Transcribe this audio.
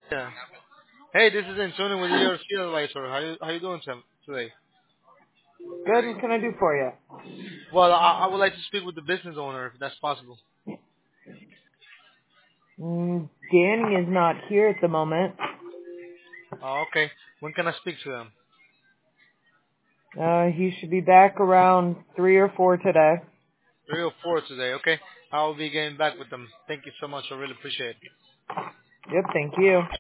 Yeah. Hey, this is Antonio with your field advisor. How you doing today? Good. What can I do for you? Well, I would like to speak with the business owner if that's possible. Danny is not here at the moment. Oh, okay. When can I speak to them? He should be back around 3 or 4 today. 3 or 4 today. Okay. I will be getting back with them. Thank you so much. I really appreciate it. Yep. Thank you.